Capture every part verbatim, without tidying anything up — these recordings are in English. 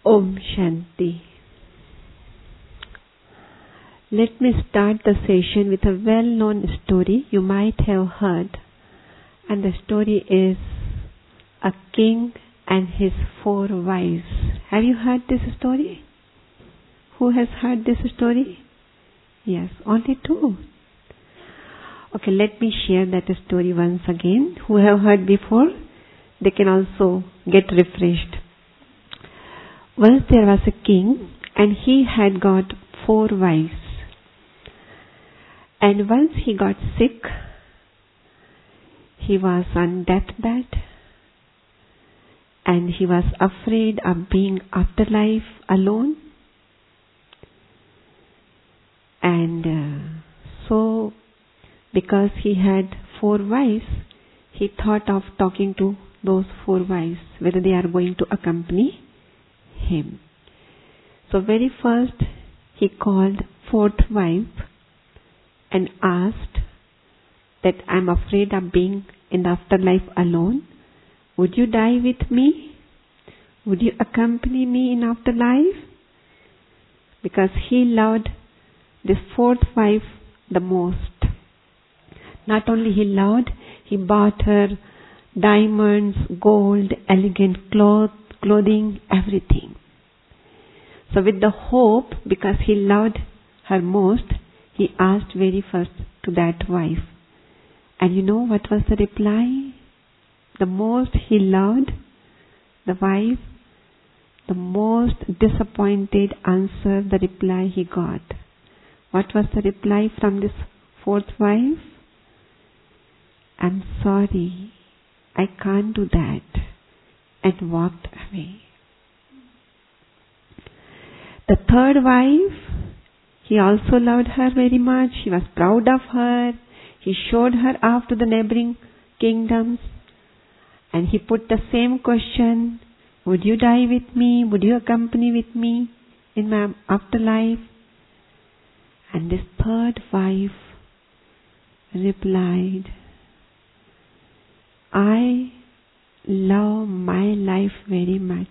Om Shanti. Let me start the session with a well-known story you might have heard. And the story is a king and his four wives. Have you heard this story? Who has heard this story? Yes, only two. Okay, let me share that story once again. Who have heard before, they can also get refreshed. Once there was a king and he had got four wives. And once he got sick, he was on deathbed and he was afraid of being afterlife alone. And uh, so, because he had four wives, he thought of talking to those four wives, whether they are going to accompany him. So very first, he called fourth wife and asked that I'm afraid of being in the afterlife alone. Would you die with me? Would you accompany me in afterlife? Because he loved this fourth wife the most. Not only he loved, he bought her diamonds, gold, elegant cloth, clothing, everything. So with the hope, because he loved her most, he asked very first to that wife. And you know what was the reply? The most he loved the wife, the most disappointed answer, the reply he got. What was the reply from this fourth wife? I'm sorry, I can't do that, and walked away. The third wife, he also loved her very much. He was proud of her. He showed her off to the neighboring kingdoms. And he put the same question, would you die with me? Would you accompany with me in my afterlife? And this third wife replied, I love my life very much.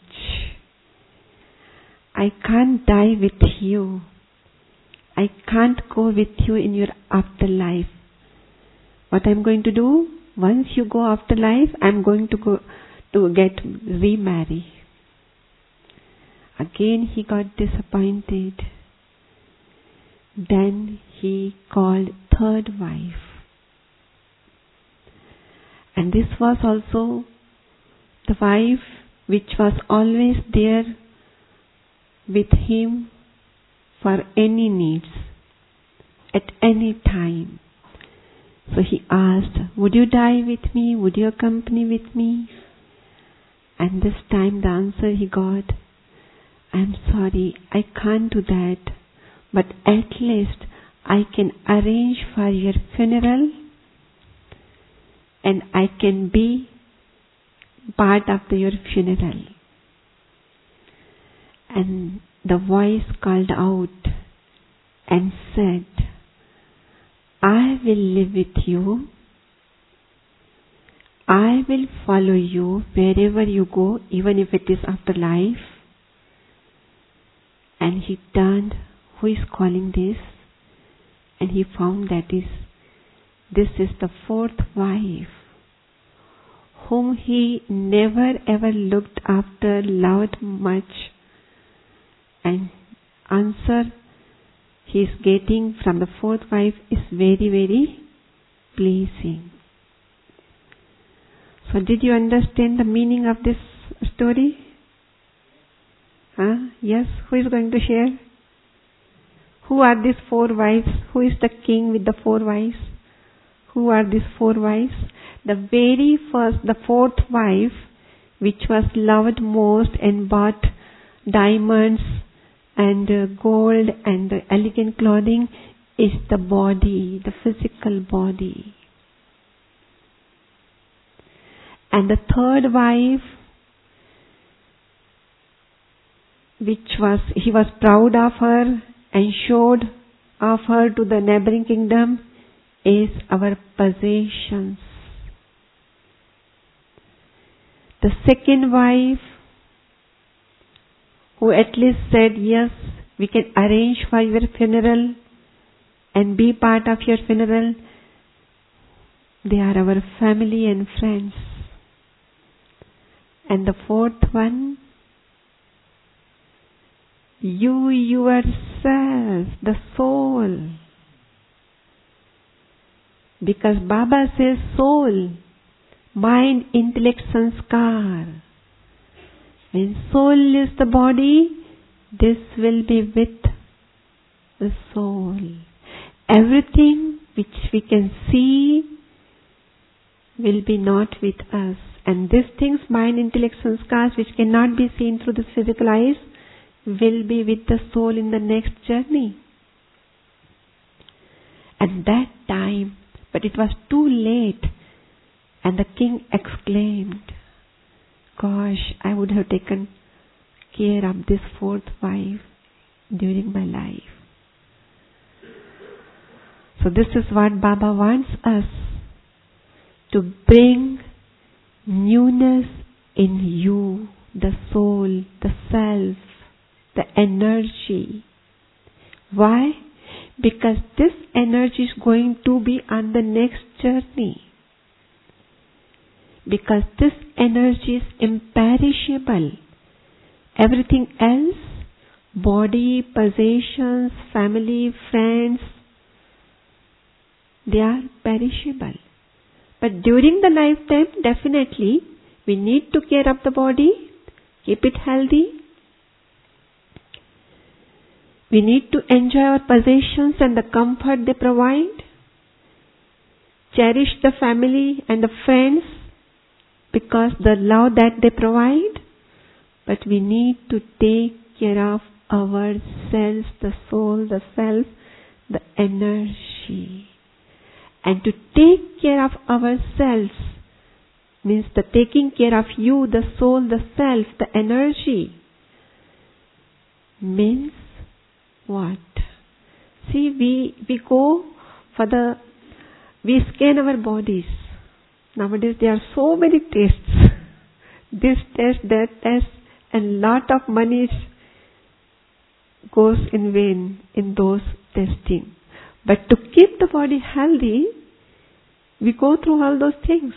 I can't die with you. I can't go with you in your afterlife. What I'm going to do, once you go afterlife, I'm going to go to get remarried. Again he got disappointed. Then he called third wife. And this was also the wife which was always there with him for any needs, at any time. So he asked, would you die with me? Would you accompany with me? And this time the answer he got, I'm sorry, I can't do that, but at least I can arrange for your funeral and I can be part of the, your funeral. And the voice called out and said, I will live with you. I will follow you wherever you go, even if it is afterlife. And he turned, who is calling this? And he found that is, this is the fourth wife, whom he never ever looked after, loved much. And answer he is getting from the fourth wife is very, very pleasing. So did you understand the meaning of this story? Huh? Yes? Who is going to share? Who are these four wives? Who is the king with the four wives? Who are these four wives? The very first, the fourth wife, which was loved most and bought diamonds and uh, gold and uh, elegant clothing, is the body, the physical body. And the third wife, which was, he was proud of her and showed of her to the neighboring kingdom, is our possessions. The second wife, who who at least said, yes, we can arrange for your funeral and be part of your funeral. They are our family and friends. And the fourth one, you yourself, the soul. Because Baba says soul, mind, intellect, sanskar. When soul is the body, this will be with the soul. Everything which we can see will be not with us. And these things, mind, intellect, sanskars, which cannot be seen through the physical eyes, will be with the soul in the next journey. At that time, but it was too late, and the king exclaimed, gosh, I would have taken care of this fourth wife during my life. So this is what Baba wants us, to bring newness in you, the soul, the self, the energy. Why? Because this energy is going to be on the next journey. Because this energy is imperishable. Everything else, body, possessions, family, friends, they are perishable. But during the lifetime, definitely, we need to care of the body, keep it healthy. We need to enjoy our possessions and the comfort they provide. Cherish the family and the friends because the love that they provide. But we need to take care of ourselves, the soul, the self, the energy. And to take care of ourselves means the taking care of you, the soul, the self, the energy. Means what? See, we, we go for the, we scan our bodies. Nowadays there are so many tests. This test, that test, and lot of money goes in vain in those testing. But to keep the body healthy, we go through all those things.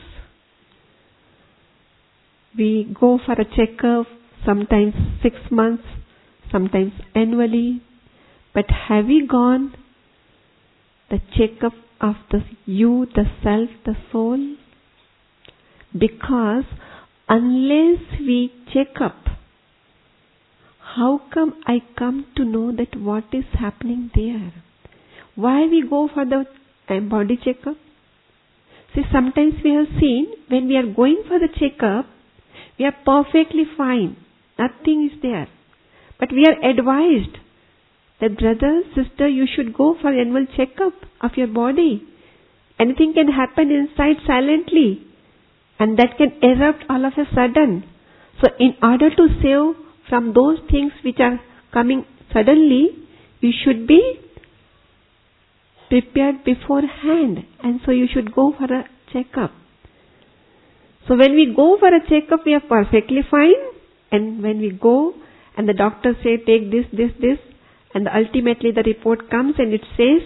We go for a checkup, sometimes six months, sometimes annually. But have we gone the checkup of the you, the self, the soul? Because unless we check up, how come I come to know that what is happening there? Why we go for the body checkup? See, sometimes we have seen when we are going for the checkup, we are perfectly fine. Nothing is there. But we are advised that brother, sister, you should go for annual checkup of your body. Anything can happen inside silently, and that can erupt all of a sudden. So in order to save from those things which are coming suddenly, we should be prepared beforehand, and so you should go for a checkup. So when we go for a checkup, we are perfectly fine, and when we go and the doctor say take this, this, this, and ultimately the report comes and it says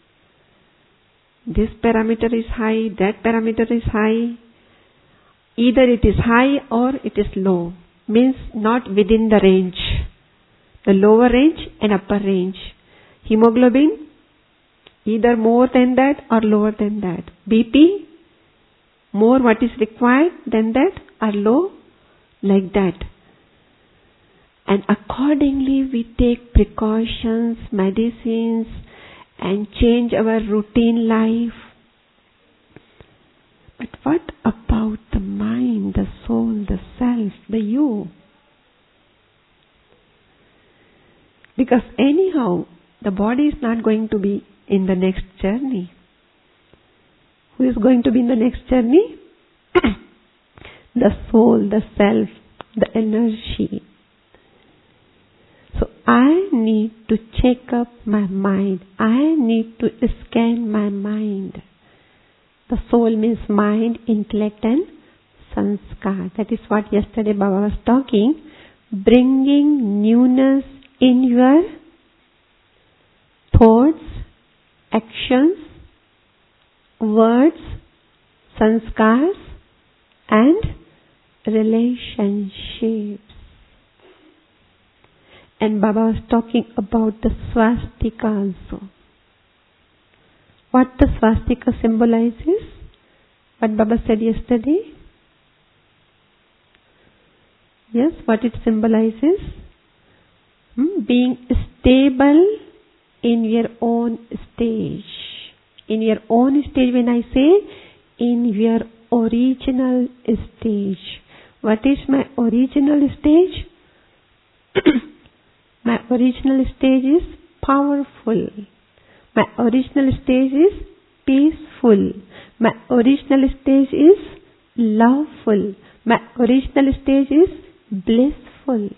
this parameter is high, that parameter is high, either it is high or it is low, means not within the range, the lower range and upper range. Hemoglobin, either more than that or lower than that. B P, more what is required than that or low, like that. And accordingly we take precautions, medicines, and change our routine life. But what about the mind, the soul, the self, the you? Because anyhow, the body is not going to be in the next journey. Who is going to be in the next journey? The soul, the self, the energy. So I need to check up my mind. I need to scan my mind. The soul means mind, intellect and sanskar. That is what yesterday Baba was talking. bringing newness in your thoughts, actions, words, sanskars, and relationships. And Baba was talking about the swastika also. What the swastika symbolizes? What Baba said yesterday? Yes, what it symbolizes? Hmm? Being stable in your own stage. In your own stage, when I say, in your original stage. What is my original stage? My original stage is powerful. My original stage is peaceful. My original stage is loveful. My original stage is blissful.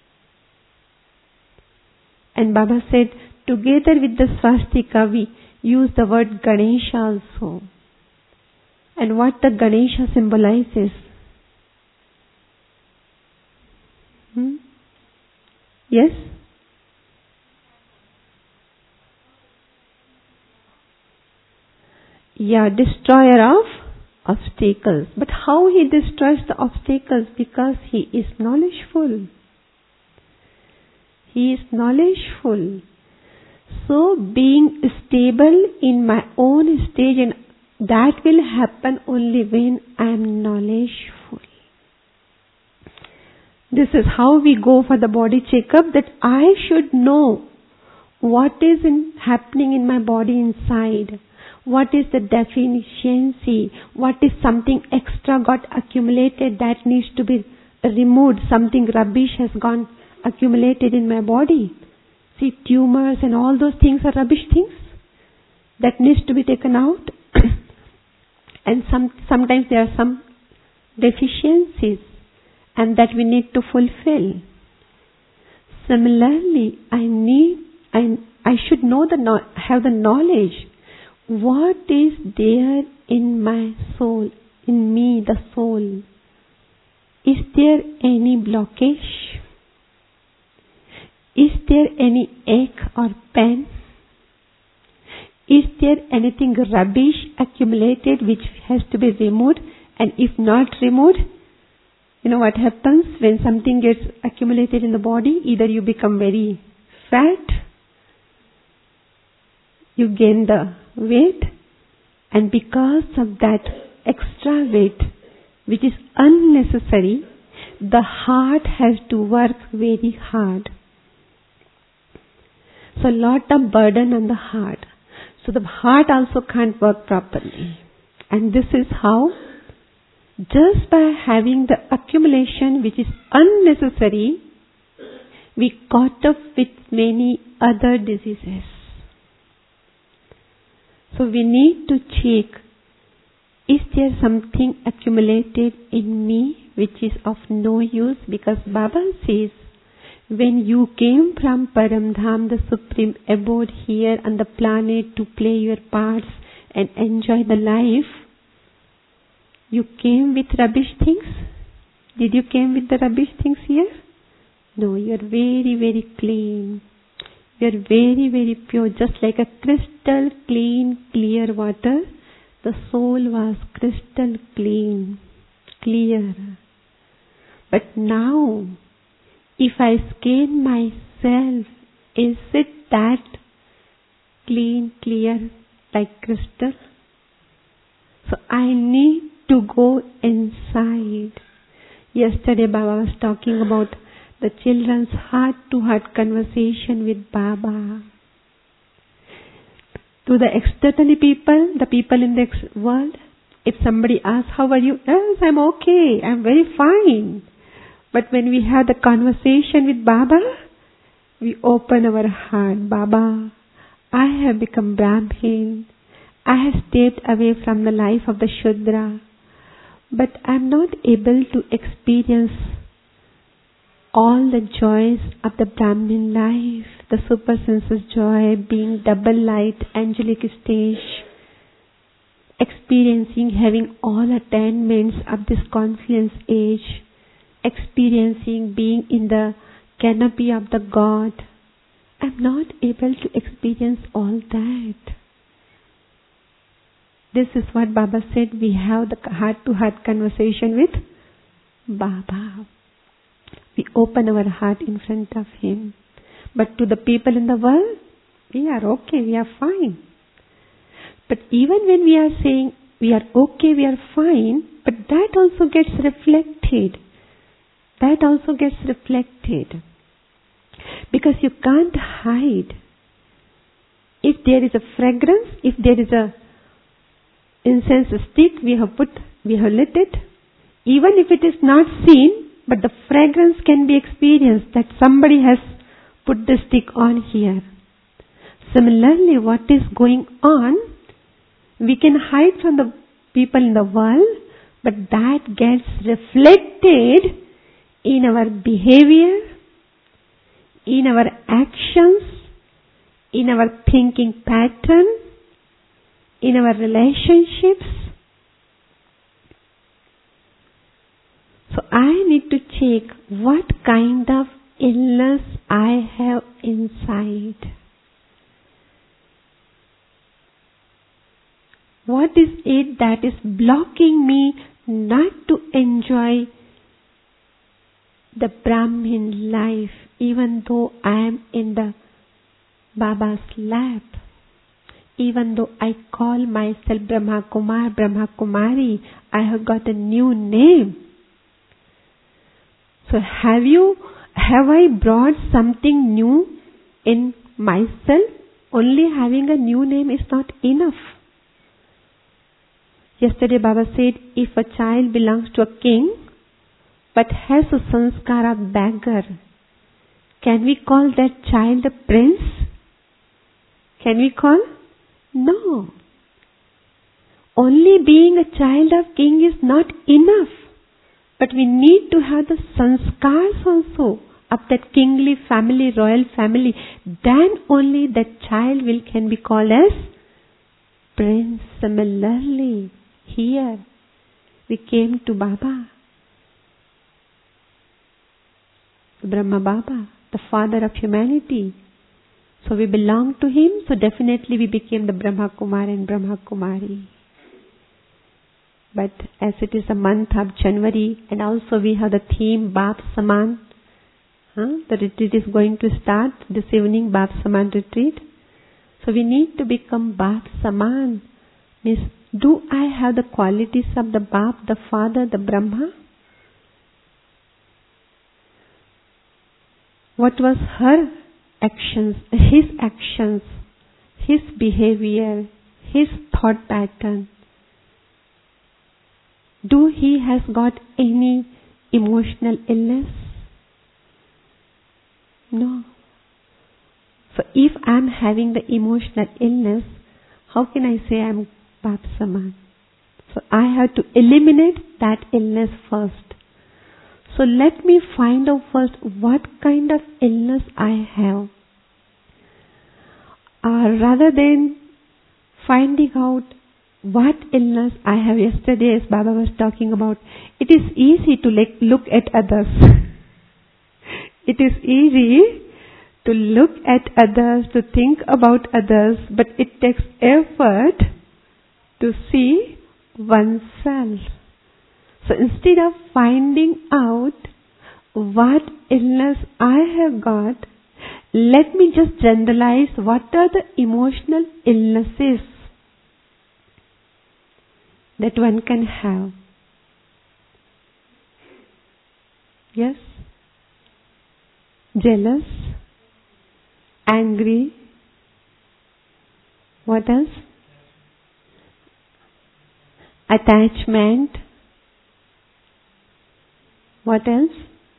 And Baba said, together with the swastika, we use the word Ganesha also. And what the Ganesha symbolizes? Hmm? Yes? Yeah, destroyer of obstacles. But how he destroys the obstacles? Because he is knowledgeful. He is knowledgeful. So being stable in my own stage, and that will happen only when I am knowledgeful. This is how we go for the body checkup, that I should know what is in, happening in my body inside. What is the deficiency? What is something extra got accumulated that needs to be removed? Something rubbish has gone accumulated in my body. See, tumors and all those things are rubbish things that needs to be taken out. And some sometimes there are some deficiencies and that we need to fulfill. Similarly, I need, I, I should know the, have the knowledge. What is there in my soul, in me, the soul? Is there any blockage? Is there any ache or pain? Is there anything rubbish accumulated which has to be removed? And if not removed, you know what happens when something gets accumulated in the body? Either you become very fat, you gain the weight, and because of that extra weight, which is unnecessary, the heart has to work very hard. So lot of burden on the heart. So the heart also can't work properly. And this is how, just by having the accumulation which is unnecessary, we caught up with many other diseases. So we need to check, is there something accumulated in me which is of no use? Because Baba says, when you came from Paramdham, the supreme abode here on the planet to play your parts and enjoy the life, you came with rubbish things? Did you came with the rubbish things here? No, you are very, very clean. You are very, very pure, just like a crystal clean, clear water. The soul was crystal clean, clear. But now, if I scan myself, is it that clean, clear, like crystal? So I need to go inside. Yesterday Baba was talking about the children's heart-to-heart conversation with Baba. To the external people, the people in the ex- world, if somebody asks, how are you? Yes, I'm okay, I'm very fine. But when we have the conversation with Baba, we open our heart. Baba, I have become Brahmin. I have stepped away from the life of the Shudra. But I am not able to experience all the joys of the Brahmin life, the super senses joy, being double light, angelic stage, experiencing, having all attainments of this conscience age, experiencing being in the canopy of the God. I'm not able to experience all that. This is what Baba said, we have the heart-to-heart conversation with Baba. We open our heart in front of Him. But to the people in the world, we are okay, we are fine. But even when we are saying we are okay, we are fine, but that also gets reflected. That also gets reflected. Because you can't hide. If there is a fragrance, if there is a incense stick, we have put, we have lit it. Even if it is not seen, but the fragrance can be experienced that somebody has put the stick on here. Similarly, what is going on, we can hide from the people in the world, but that gets reflected in our behavior, in our actions, in our thinking pattern, in our relationships. So I need to check what kind of illness I have inside. What is it that is blocking me not to enjoy the Brahmin life, even though I am in the Baba's lap? Even though I call myself Brahma Kumar, Brahma Kumari, I have got a new name. So have you, have I brought something new in myself? Only having a new name is not enough. Yesterday Baba said, if a child belongs to a king, but has a sanskar of beggar, can we call that child a prince? Can we call? No. Only being a child of king is not enough. But we need to have the sanskars also of that kingly family, royal family. Then only that child will can be called as prince. Similarly, here we came to Baba, Brahma Baba, the father of humanity. So we belong to him, so definitely we became the Brahma Kumar and Brahma Kumari. But as it is the month of January, and also we have the theme Bap Saman, huh? The retreat is going to start this evening, Bap Saman retreat. So we need to become Bap Saman. Means, do I have the qualities of the Bap, the Father, the Brahma? What was her actions, his actions, his behavior, his thought pattern? Do he has got any emotional illness? No. So if I am having the emotional illness, how can I say I am Bap Saman? So I have to eliminate that illness first. So let me find out first what kind of illness I have. Uh, rather than finding out what illness I have, yesterday as Baba was talking about, it is easy to like look at others. It is easy to look at others, to think about others, but it takes effort to see oneself. So instead of finding out what illness I have got, let me just generalize what are the emotional illnesses that one can have. Yes? Jealous, angry, what else? Attachment, what else?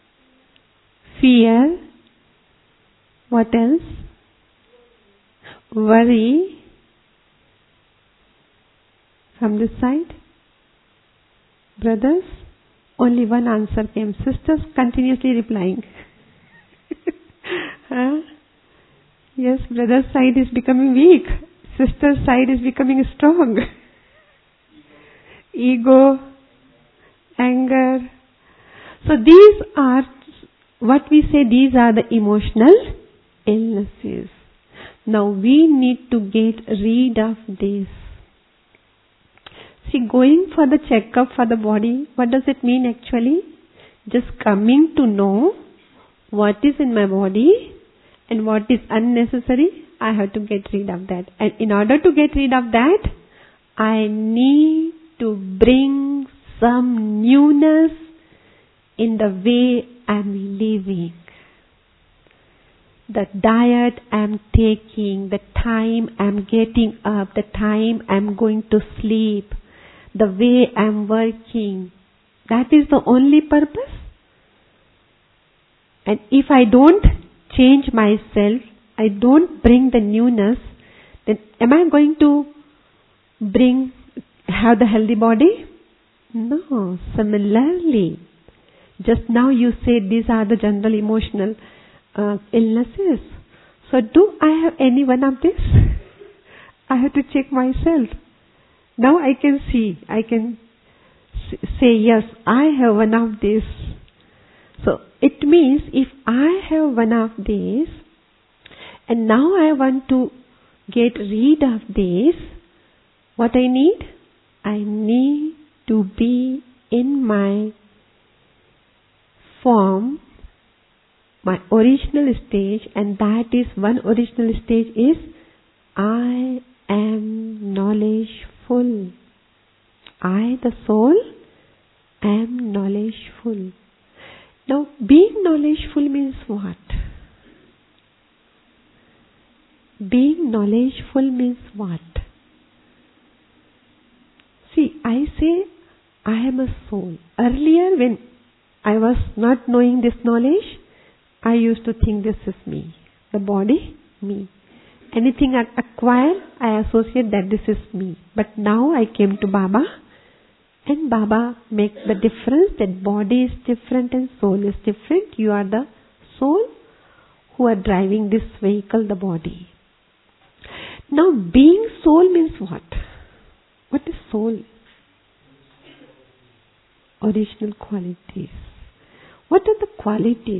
Fear, what else? Worry. From this side? Brothers? Only one answer came. Sisters continuously replying. Huh? Yes, brother's side is becoming weak. Sister's side is becoming strong. Ego, anger. So these are, what we say, these are the emotional illnesses. Now we need to get rid of this. See, going for the checkup for the body, what does it mean actually? Just coming to know what is in my body and what is unnecessary. I have to get rid of that. And in order to get rid of that, I need to bring some newness in the way I'm living. The diet I'm taking, the time I'm getting up, the time I'm going to sleep, the way I'm working. That is the only purpose. And if I don't change myself, I don't bring the newness, then am I going to bring, have the healthy body? No. Similarly, just now you said these are the general emotional uh, illnesses. So do I have any one of this? I have to check myself. Now I can see, I can say, yes, I have one of this. So it means if I have one of these, and now I want to get rid of this, what I need? I need to be in my form, my original stage, and that is, one original stage is, I am knowledgeful. I, the soul, am knowledgeful. Now, being knowledgeful means what? Being knowledgeful means what? See, I say, I am a soul. Earlier, when I was not knowing this knowledge, I used to think this is me. The body, me. Anything I acquire, I associate that this is me. But now I came to Baba, and Baba makes the difference that body is different and soul is different. You are the soul who are driving this vehicle, the body. Now, being soul means what? What is soul? Original qualities. What are the qualities?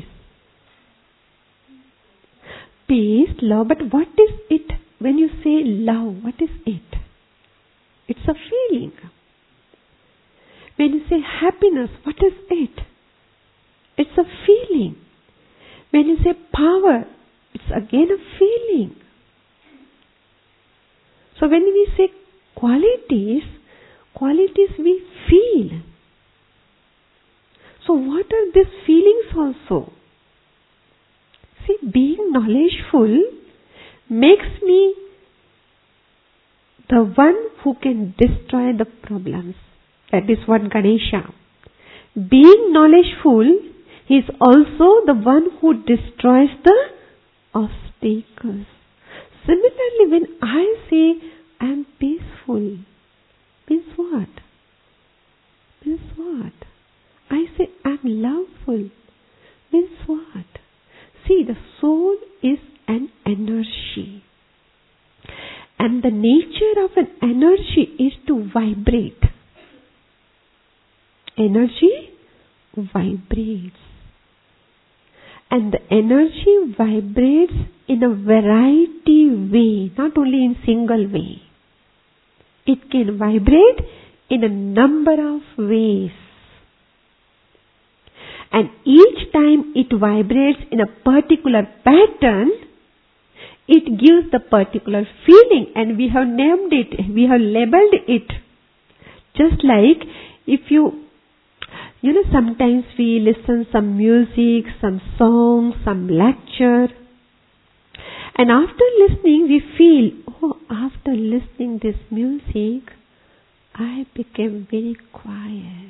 Peace, love, but what is it? When you say love, what is it? It's a feeling. When you say happiness, what is it? It's a feeling. When you say power, it's again a feeling. So when we say qualities, qualities we feel. So what are these feelings also? See, being knowledgeful makes me the one who can destroy the problems. That is what Ganesha. Being knowledgeful, he is also the one who destroys the obstacles. Similarly, when I say I am peaceful, means what? Means what? I say I am loveful, means what? See, the soul is an energy. And the nature of an energy is to vibrate. Energy vibrates. And the energy vibrates in a variety way, not only in single way. It can vibrate in a number of ways. And each time it vibrates in a particular pattern, it gives the particular feeling, and we have named it, we have labeled it. Just like if you, you know, sometimes we listen some music, some song, some lecture, and after listening we feel, oh, after listening this music, I became very quiet.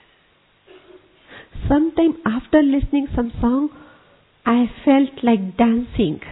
Sometime after listening some song, I felt like dancing.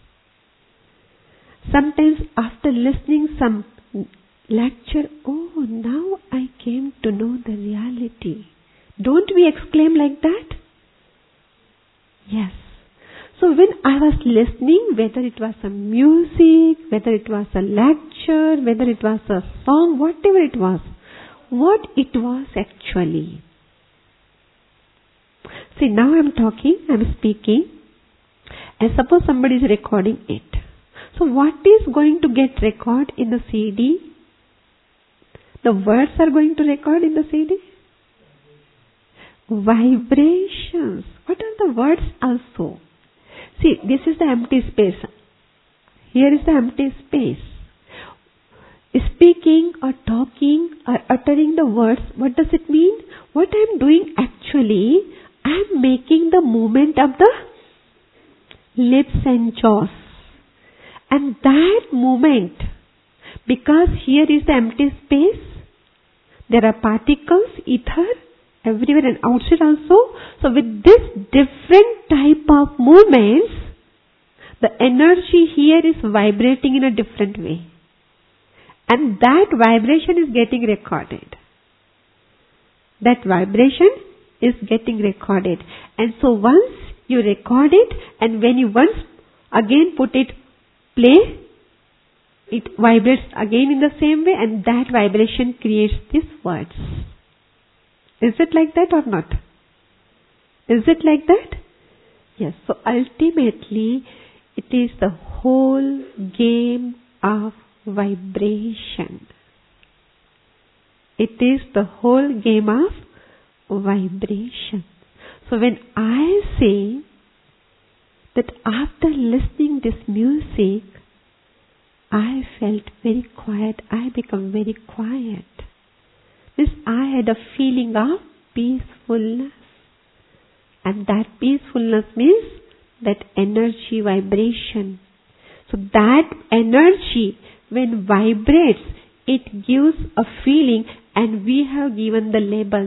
Sometimes after listening some lecture, oh, now I came to know the reality. Don't we exclaim like that? Yes. So when I was listening, whether it was a music, whether it was a lecture, whether it was a song, whatever it was, what it was actually? See, now I'm talking, I'm speaking, and suppose somebody is recording it. So what is going to get recorded in the C D? The words are going to record in the C D? Vibrations. What are the words also? See, this is the empty space. Here is the empty space. Speaking or talking or uttering the words, what does it mean? What I am doing actually, I am making the movement of the lips and jaws. And that movement, because here is the empty space, there are particles, ether, everywhere and outside also. So with this different type of movements, the energy here is vibrating in a different way. And that vibration is getting recorded. That vibration is getting recorded. And so once you record it, and when you once again put it play, it vibrates again in the same way, and that vibration creates these words. Is it like that or not? Is it like that? Yes. So ultimately, it is the whole game of vibration. It is the whole game of vibration. So when I say that after listening this music, I felt very quiet, I become very quiet. This I had a feeling of peacefulness. And that peacefulness means that energy vibration. So that energy, when vibrates, it gives a feeling, and we have given the labels.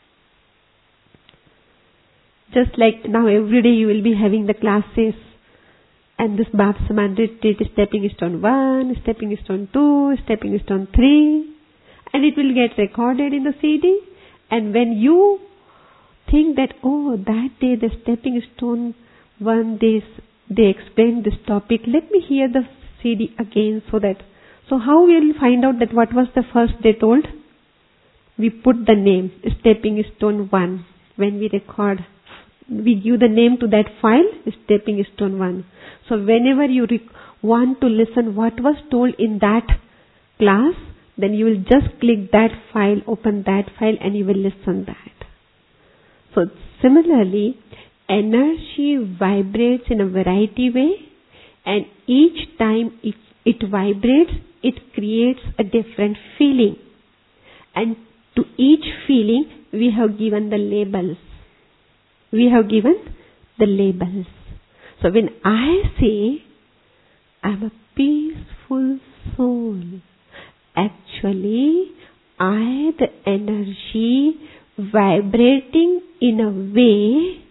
Just like now every day you will be having the classes, and this Bapsaman retreat is stepping stone one, stepping stone two, stepping stone three, and it will get recorded in the C D. And when you think that, oh, that day the stepping stone one, this they explained this topic, let me hear the C D again, so that, so how we will find out that what was the first they told? We put the name, stepping stone one. When we record, we give the name to that file, stepping stone one. So whenever you rec- want to listen what was told in that class, then you will just click that file, open that file, and you will listen that. So similarly, energy vibrates in a variety way, and each time it, it vibrates, it creates a different feeling. And to each feeling, we have given the labels. We have given the labels. So when I say, I'm a peaceful soul, actually, I, the energy, vibrating in a way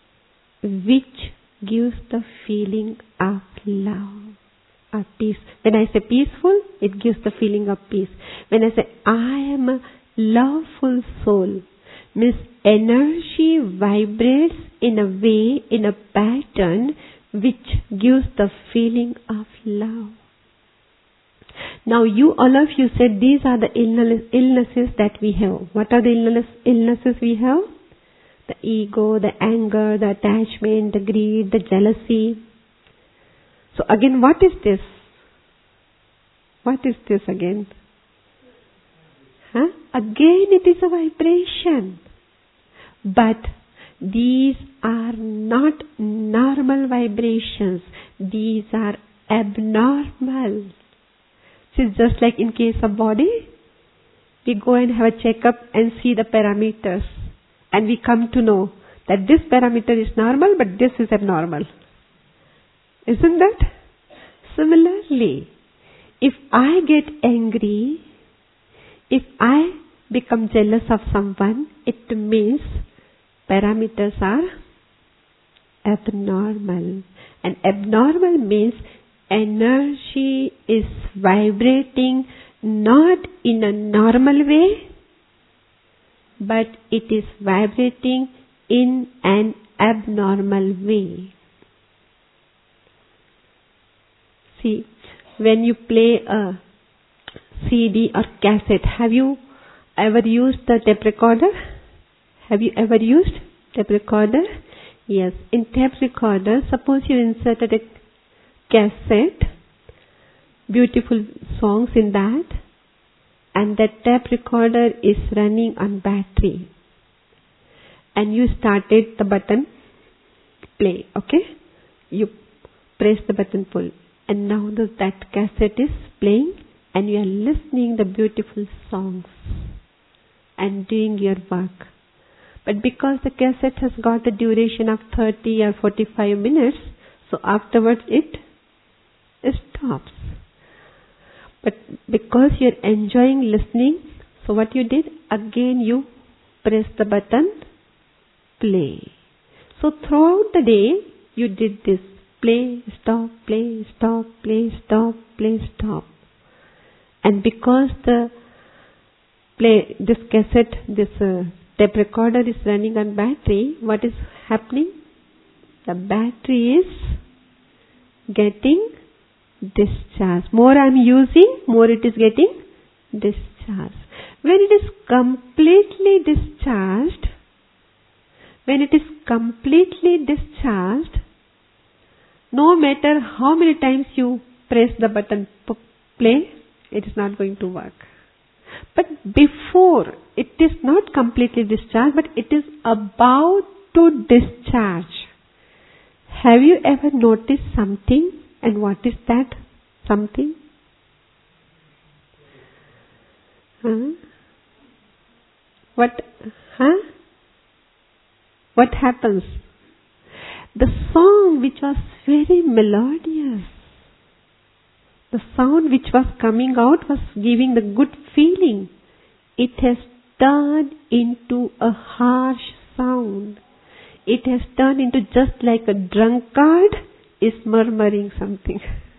which gives the feeling of love, of peace. When I say peaceful, it gives the feeling of peace. When I say I am a loveful soul, means energy vibrates in a way, in a pattern which gives the feeling of love. Now you, all of you said these are the illnesses that we have. What are the illness, illnesses we have? The ego, the anger, the attachment, the greed, the jealousy. So again, what is this? What is this again? Huh? Again it is a vibration. But these are not normal vibrations. These are abnormal. So it's just like in case of body, we go and have a checkup and see the parameters. And we come to know that this parameter is normal, but this is abnormal. Isn't that? Similarly, if I get angry, if I become jealous of someone, it means parameters are abnormal. And abnormal means energy is vibrating not in a normal way, but it is vibrating in an abnormal way. See, when you play a C D or cassette, have you ever used the tape recorder? Have you ever used? Tape recorder? Yes. In tape recorder, suppose you inserted a cassette, beautiful songs in that, and that tape recorder is running on battery. And you started the button play, okay? You press the button pull. And now the, that cassette is playing and you are listening the beautiful songs and doing your work. But because the cassette has got a duration of thirty or forty-five minutes, so afterwards it, it stops. But because you are enjoying listening, so what you did? Again you press the button play. So throughout the day you did this. Play, stop, play, stop, play, stop, play, stop. And because the play, this cassette, this uh, tape recorder is running on battery, what is happening? The battery is getting discharged. More I am using, more it is getting discharged. When it is completely discharged, when it is completely discharged, no matter how many times you press the button play, it is not going to work. But before, it is not completely discharged, but it is about to discharge. Have you ever noticed something? And what is that something? Huh? What? Huh? What happens? The song which was very melodious, the sound which was coming out was giving the good feeling. It has turned into a harsh sound. It has turned into just like a drunkard is murmuring something.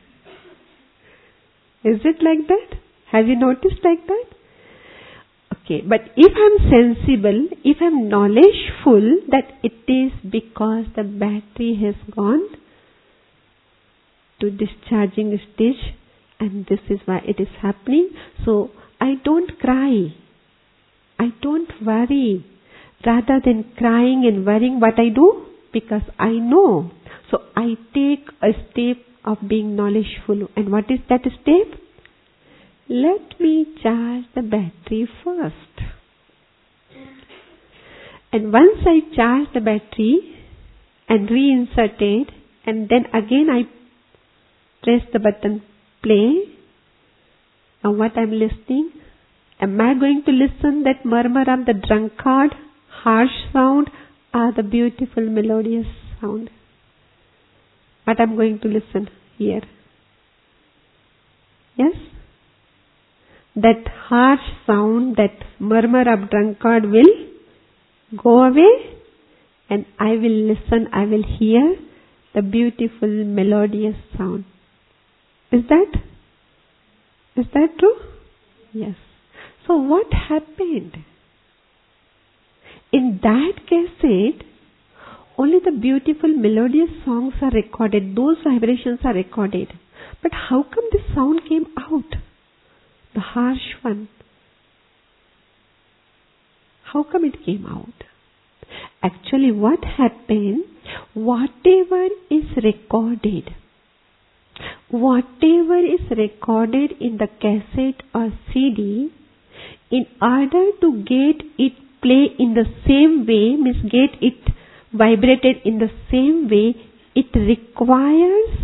Is it like that? Have you noticed like that? Okay, but if I'm sensible, if I'm knowledgeful, that it is because the battery has gone to discharging stage and this is why it is happening. So I don't cry. I don't worry. Rather than crying and worrying, what I do? Because I know. So I take a step of being knowledgeful. And what is that step? Let me charge the battery first. And once I charge the battery and reinsert it, and then again I press the button play. Now what I am listening? Am I going to listen that murmur of the drunkard, harsh sound, or the beautiful melodious sound? What I am going to listen here? Yes? That harsh sound, that murmur of drunkard will go away and I will listen, I will hear the beautiful melodious sound. Is that? Is that true? Yes. So what happened? In that cassette, only the beautiful melodious songs are recorded, those vibrations are recorded. But how come this sound came out? The harsh one. How come it came out? Actually, what happened? Whatever is recorded, whatever is recorded in the cassette or C D, in order to get it play in the same way, means get it vibrated in the same way, it requires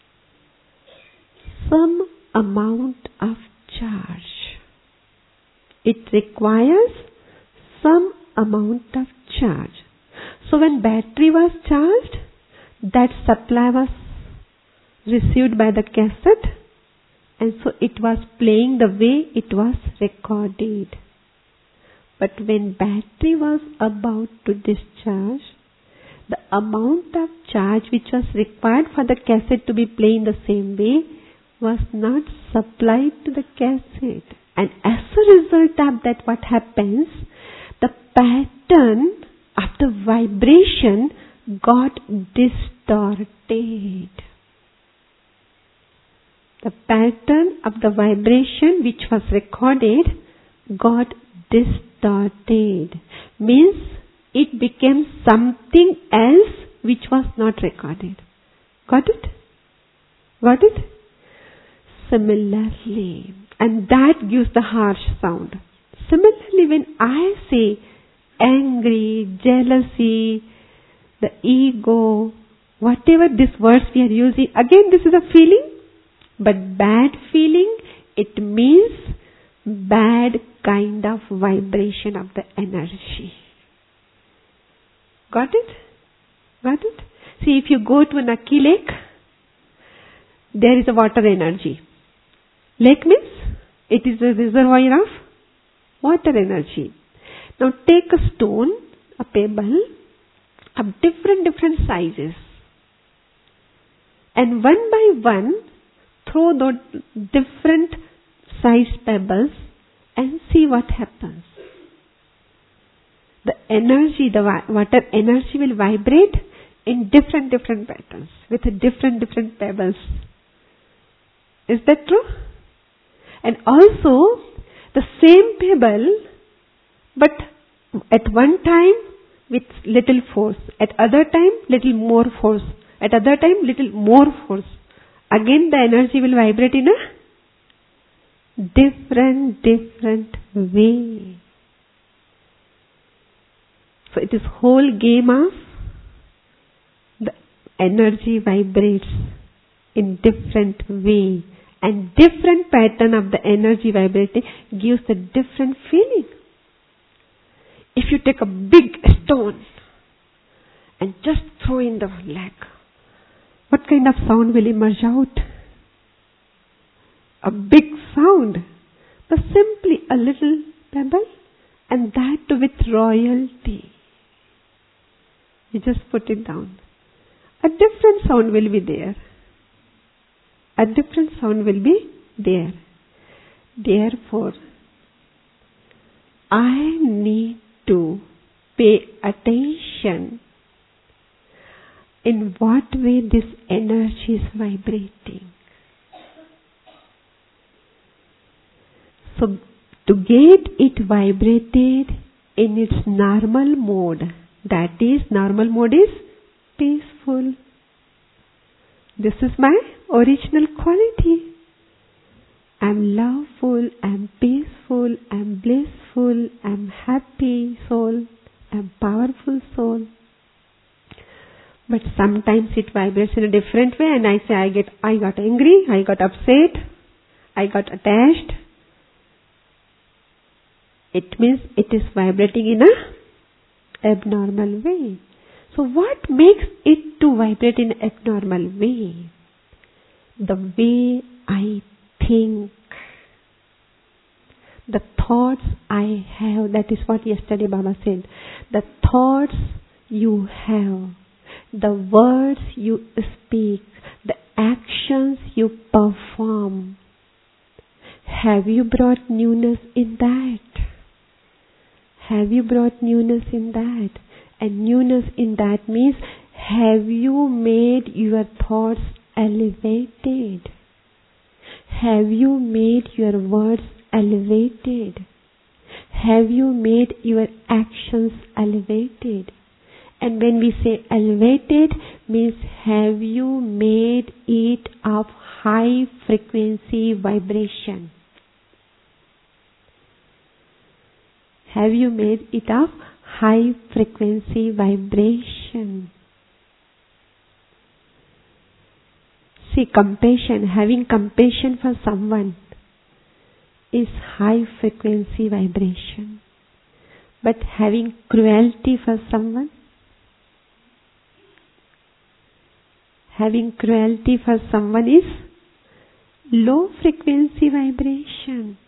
some amount of charge. It requires some amount of charge. So when battery was charged, that supply was received by the cassette, and so it was playing the way it was recorded. But when battery was about to discharge, the amount of charge which was required for the cassette to be playing the same way was not supplied to the cassette. And as a result of that, what happens? The pattern of the vibration got distorted. The pattern of the vibration which was recorded got distorted. Means it became something else which was not recorded. Got it? Got it? Similarly, and that gives the harsh sound. Similarly, when I say angry, jealousy, the ego, whatever these words we are using, again this is a feeling, but bad feeling, it means bad kind of vibration of the energy. Got it? Got it? See, if you go to a Nakki lake, there is a water energy. Lake means it is a reservoir of water energy. Now take a stone, a pebble of different different sizes, and one by one throw those different sized pebbles and see what happens. The energy, the water energy will vibrate in different different patterns with different different pebbles. Is that true? And also the same pebble, but at one time with little force, at other time little more force, at other time little more force. Again the energy will vibrate in a different different way. So it is whole game of the energy vibrates in different way, and different pattern of the energy vibrating gives a different feeling. If you take a big stone and just throw in the lake, what kind of sound will emerge out? A big sound, but simply a little pebble, and that with royalty. You just put it down. A different sound will be there. A different sound will be there. Therefore, I need to pay attention in what way this energy is vibrating. So, to get it vibrated in its normal mode, that is, normal mode is peaceful. This is my original quality. I'm loveful, I'm peaceful, I'm blissful, I'm happy soul, I'm powerful soul. But sometimes it vibrates in a different way, and I say I get, I got angry, I got upset, I got attached. It means it is vibrating in a abnormal way. So what makes it to vibrate in an abnormal way? The way I think. The thoughts I have, that is what yesterday Baba said. The thoughts you have, the words you speak, the actions you perform. Have you brought newness in that? Have you brought newness in that? And newness in that means, have you made your thoughts elevated? Have you made your words elevated? Have you made your actions elevated? And when we say elevated, means have you made it of high frequency vibration? Have you made it of high frequency vibration? See, compassion, having compassion for someone is high frequency vibration. But having cruelty for someone, having cruelty for someone is low frequency vibration.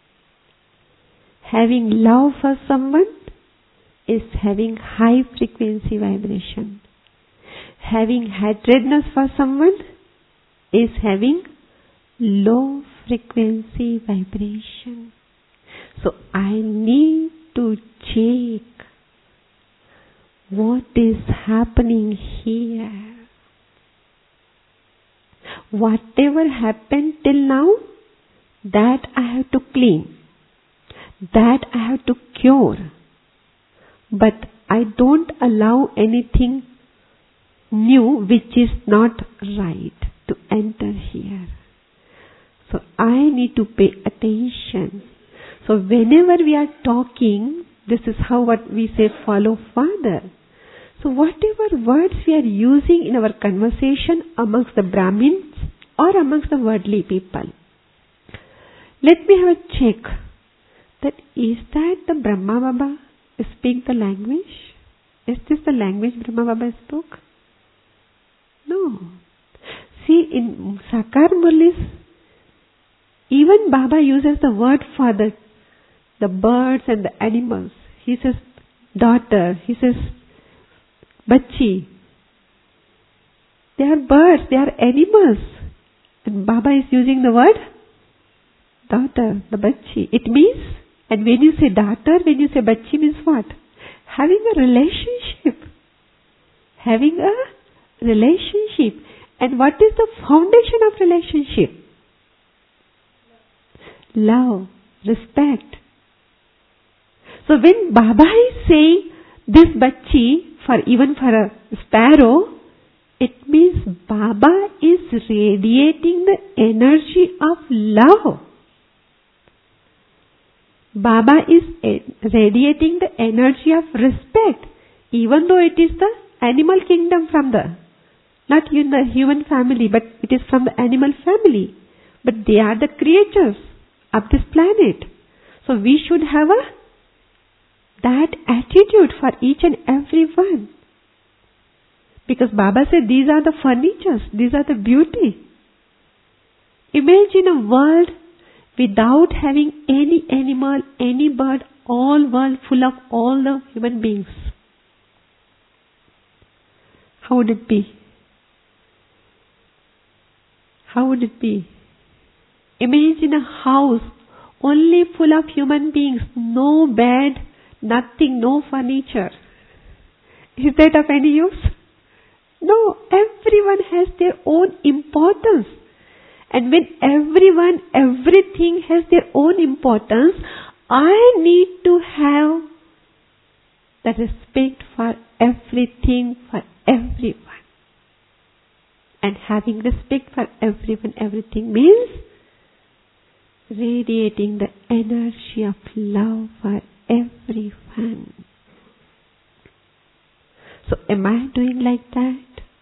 Having love for someone is having high frequency vibration. Having hatredness for someone is having low frequency vibration. So I need to check what is happening here. Whatever happened till now, that I have to clean. That I have to cure. But I don't allow anything new which is not right to enter here. So I need to pay attention. So whenever we are talking, this is how what we say, follow Father. So whatever words we are using in our conversation amongst the Brahmins or amongst the worldly people, let me have a check that is that the Brahma Baba speak the language? Is this the language Brahma Baba spoke? No. See, in Sakar Murlis, even Baba uses the word father, the birds and the animals. He says daughter, he says bachi. They are birds, they are animals. And Baba is using the word daughter, the bachi. It means, and when you say daughter, when you say bachi means what? Having a relationship. Having a relationship. And what is the foundation of relationship? Love, respect. So when Baba is saying this bachi, for even for a sparrow, it means Baba is radiating the energy of love. Baba is radiating the energy of respect, even though it is the animal kingdom from the, not in the human family, but it is from the animal family. But they are the creatures of this planet. So we should have a that attitude for each and every one. Because Baba said these are the furnitures, these are the beauty. Imagine a world without having any animal, any bird, all world full of all the human beings. How would it be? How would it be? Imagine a house only full of human beings, no bed, nothing, no furniture. Is that of any use? No, everyone has their own importance. And when everyone, everything has their own importance, I need to have the respect for everything, for everyone. And having respect for everyone, everything means radiating the energy of love for everyone. So am I doing like that?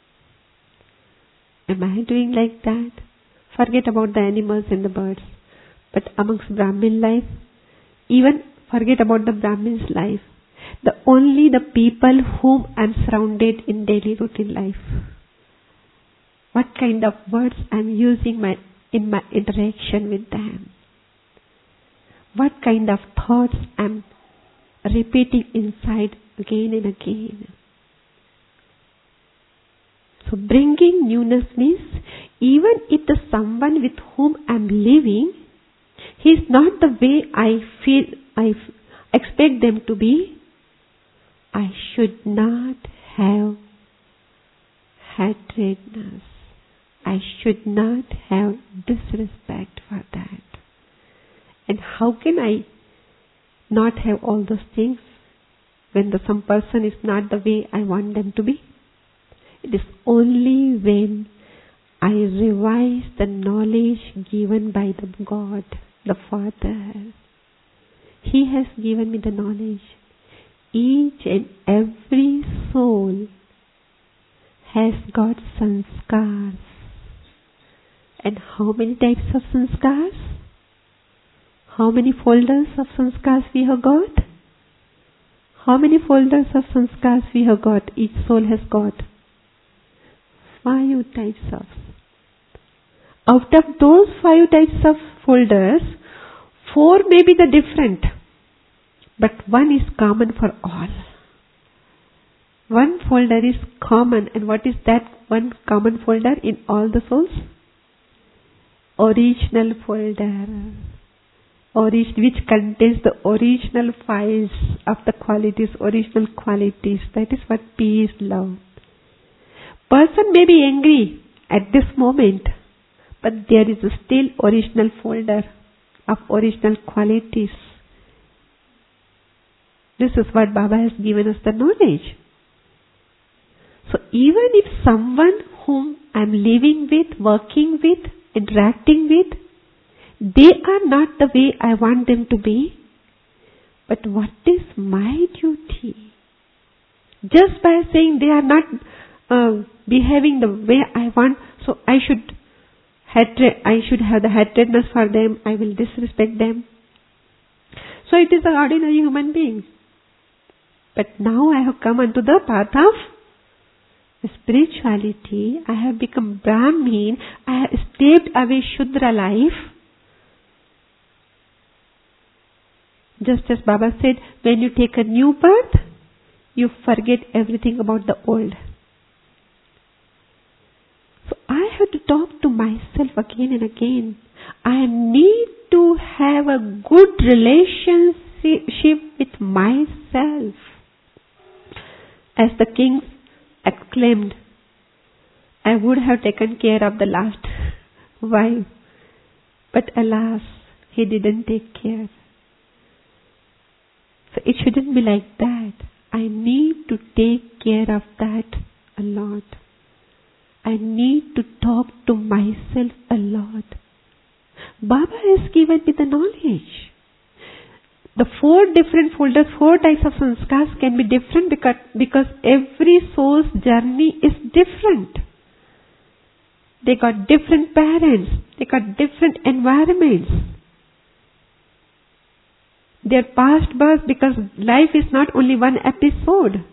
Am I doing like that? Forget about the animals and the birds. But amongst Brahmin life, even forget about the Brahmin's life. The only the people whom I am surrounded in daily routine life. What kind of words I am using my in my interaction with them. What kind of thoughts I am repeating inside again and again. So bringing newness means even if the someone with whom I am living, he is not the way I feel, I f- expect them to be, I should not have hatredness. I should not have disrespect for that. And how can I not have all those things when the some person is not the way I want them to be? It is only when I revise the knowledge given by the God, the Father. He has given me the knowledge. Each and every soul has got sanskars. And how many types of sanskars? How many folders of sanskars we have got? How many folders of sanskars we have got? Each soul has got five types of. Out of those five types of folders, four may be the different, but one is common for all. One folder is common, and what is that one common folder in all the souls? Original folder, Orig- which contains the original files of the qualities, original qualities. That is what peace, love. Person may be angry at this moment, but there is a still original folder of original qualities. This is what Baba has given us the knowledge. So even if someone whom I am living with, working with, interacting with, they are not the way I want them to be, but what is my duty? Just by saying they are not uh, behaving the way I want, so I should hatred, I should have the hatredness for them, I will disrespect them. So it is an ordinary human being. But now I have come onto the path of spirituality. I have become Brahmin. I have stepped away Shudra life. Just as Baba said, when you take a new birth, you forget everything about the old. So I have to talk to myself again and again. I need to have a good relationship with myself. As the king exclaimed, I would have taken care of the last wife, but alas, he didn't take care. So it shouldn't be like that. I need to take care of that a lot. I need to talk to myself a lot. Baba has given me the knowledge. The four different folders, four types of sanskars can be different because, because every soul's journey is different. They got different parents. They got different environments. Their past birth, because life is not only one episode.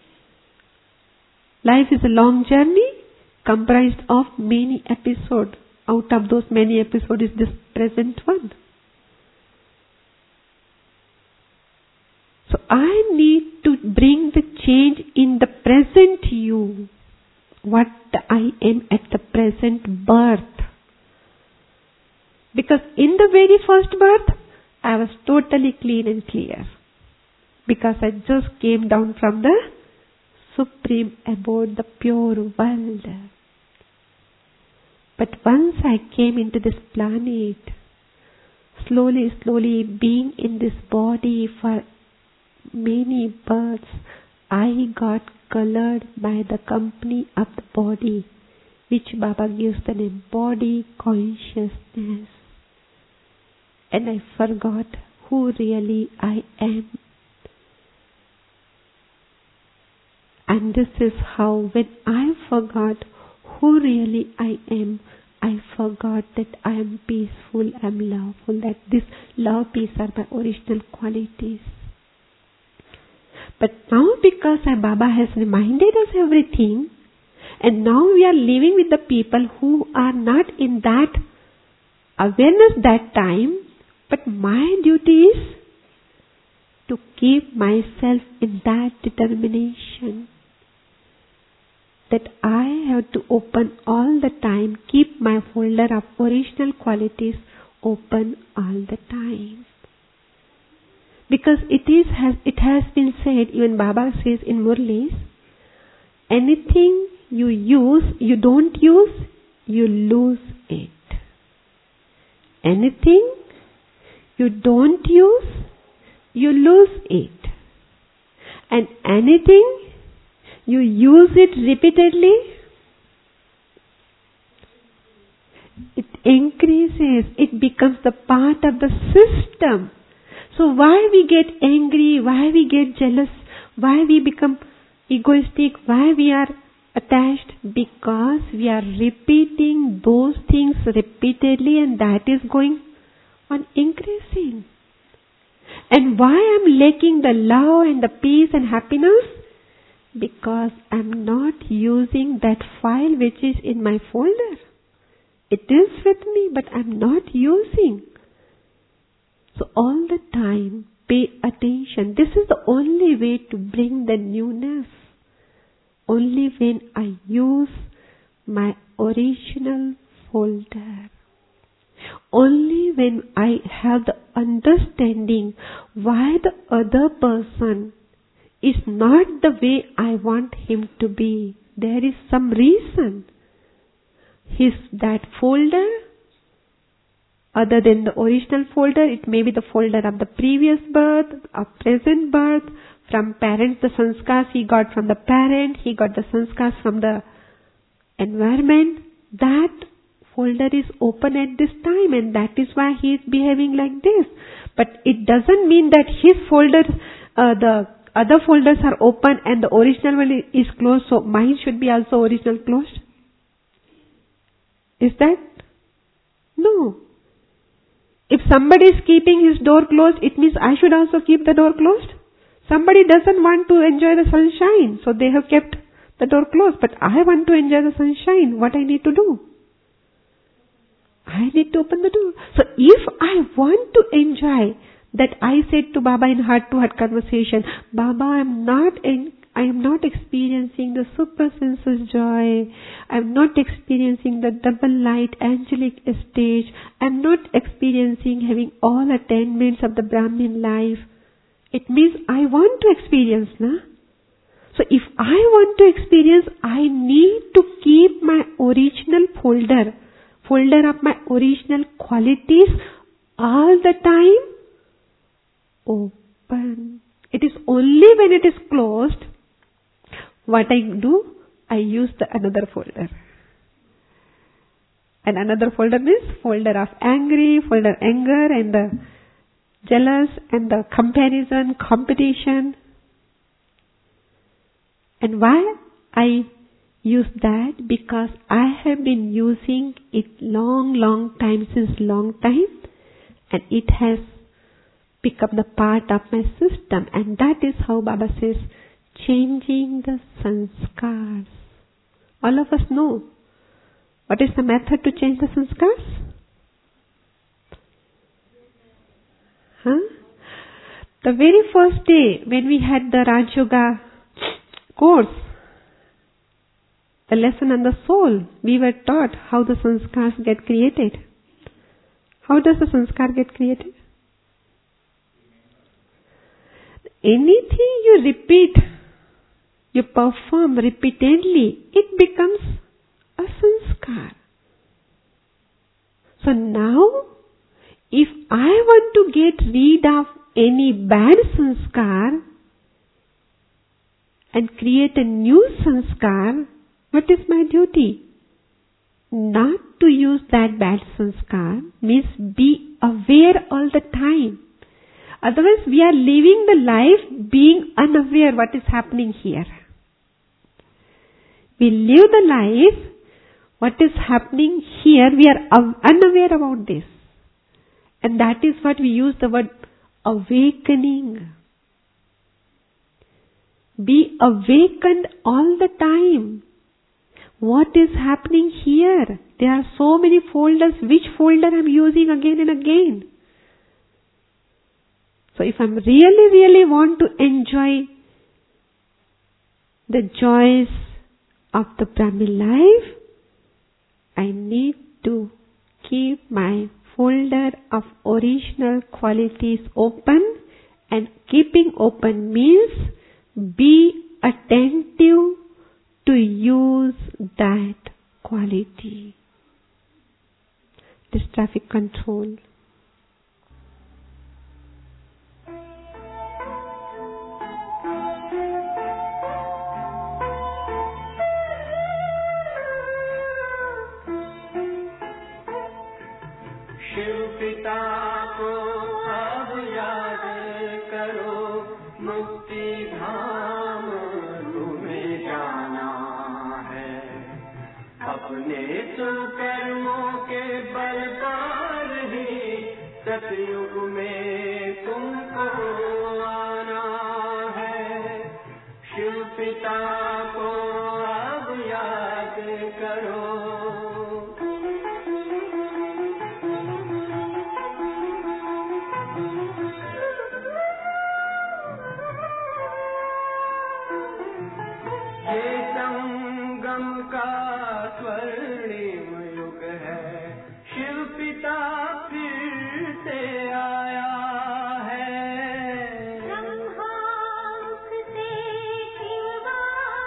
Life is a long journey comprised of many episodes. Out of those many episodes is this present one. So I need to bring the change in the present you, what I am at the present birth. Because in the very first birth, I was totally clean and clear. Because I just came down from the supreme abode, the pure world. But once I came into this planet, slowly, slowly being in this body for many births, I got colored by the company of the body, which Baba gives the name body consciousness. And I forgot who really I am. And this is how, when I forgot who really I am, I forgot that I am peaceful, I am loveful, that this love, peace are my original qualities. But now because our Baba has reminded us everything, and now we are living with the people who are not in that awareness that time, but my duty is to keep myself in that determination. That I have to open all the time, keep my folder of original qualities open all the time. Because it is has it has been said, even Baba says in Murlis, anything you use, you don't use, you lose it. Anything you don't use, you lose it. And anything you use it repeatedly, it increases, it becomes the part of the system. So why we get angry, why we get jealous, why we become egoistic, why we are attached? Because we are repeating those things repeatedly, and that is going on increasing. And why I am lacking the love and the peace and happiness? Because I am not using that file which is in my folder. It is with me, but I am not using. So all the time, pay attention. This is the only way to bring the newness. Only when I use my original folder. Only when I have the understanding why the other person is not the way I want him to be. There is some reason. His that folder other than the original folder. It may be the folder of the previous birth, of present birth, from parents, the sanskars he got from the parent, he got the sanskars from the environment. That folder is open at this time, and that is why he is behaving like this. But it doesn't mean that his folders, uh, the other folders are open and the original one is closed, so mine should be also original closed. Is that? No. If somebody is keeping his door closed, it means I should also keep the door closed. Somebody doesn't want to enjoy the sunshine, so they have kept the door closed. But I want to enjoy the sunshine. What I need to do? I need to open the door. So if I want to enjoy, that I said to Baba in heart-to-heart conversation, Baba, I am not in, I am not experiencing the super senses joy. I am not experiencing the double light angelic stage. I am not experiencing having all attainments of the Brahmin life. It means I want to experience, na? So if I want to experience, I need to keep my original folder, folder of my original qualities all the time open. It is only when it is closed, what I do, I use the another folder. And another folder is folder of angry, folder anger and the jealous and the comparison, competition. And why I use that? Because I have been using it long, long time, since long time, and it has become the part of my system. And that is how Baba says, changing the sanskars. All of us know. What is the method to change the sanskars? Huh? The very first day when we had the Raj Yoga course, the lesson on the soul, we were taught how the sanskars get created. How does the sanskar get created? Anything you repeat, you perform repeatedly, it becomes a sanskar. So now, if I want to get rid of any bad sanskar and create a new sanskar, what is my duty? Not to use that bad sanskar, means be aware all the time. Otherwise, we are living the life being unaware what is happening here. We live the life, what is happening here, we are unaware about this. And that is what we use the word awakening. Be awakened all the time. What is happening here? There are so many folders. Which folder I am using again and again? So if I really, really want to enjoy the joys of the Brahmin life, I need to keep my folder of original qualities open, and keeping open means be attentive to use that quality. This traffic control. सतयुग में तुमको आना है, शिव पिता को अब याद करो। ये संगम का स्वर्णिम युग है, शिव पिता फिर से आया है। ब्रह्मांक से शिवबाबा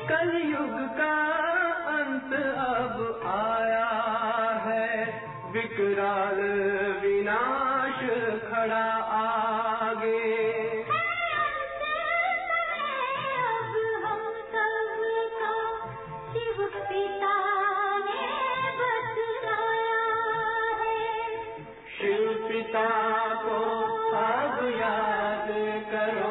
कलयुग का अंत अब आया है, विकराल विनाश खड़ा आगे। अब हम सबका शिव पिता ने बतलाया है, शिव पिता को अब याद करो।